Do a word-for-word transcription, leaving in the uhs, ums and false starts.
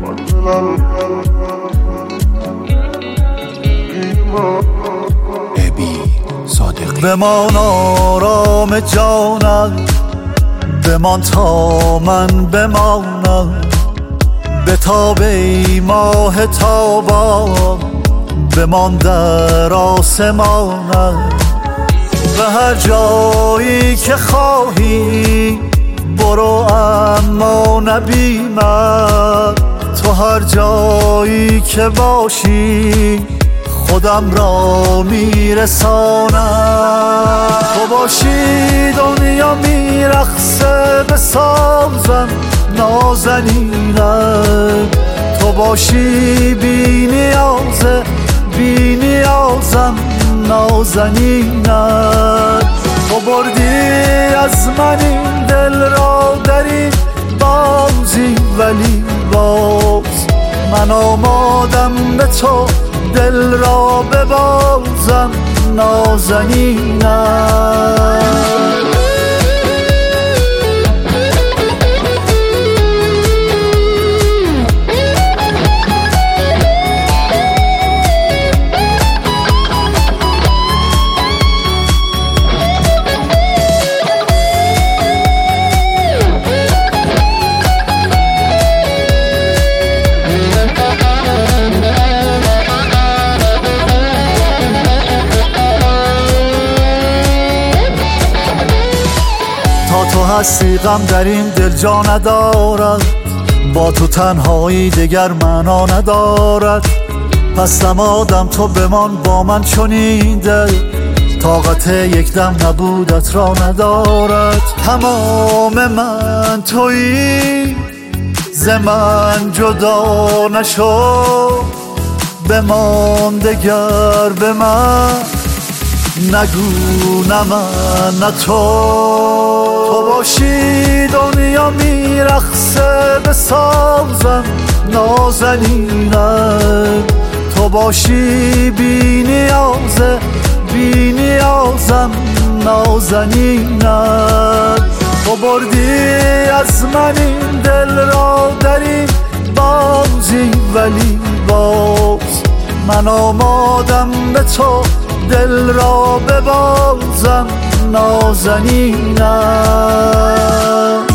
ابی صادقی. بمان آرام جانم، بمان تا من بمانم، به تاب ای ماه تابان، بمان در آسمانم. به هر جایی که خواهی برو اما نبی من، تو هر جایی که باشی خودم را میرسانم. تو باشی دنیا میرقصه به سازم نازنینم، تو باشی بی نیازه بی نیازم نازنینم. تو بردی از من این دل را در این بازی، ولی باز من آمادم به تو دل را ببازم نازنینم. تا تو هستی غم در این دل جا ندارد، با تو تنهایی دگر معنا ندارد. پس نمادم تو بمان با من چنین دل، طاقت یک دم نبودت را ندارد. تمام من تویی ز من جدا نشو، بمان دگر به من نگو نه من نه تو. تو باشی دنیا میرقصه به سازم نازنینم، تو باشی بی نیازه بی نیازم نازنینم. تو بردی از من این دل را در این بازی، ولی باز من آمادم به تو دل را ببازم نازنینم.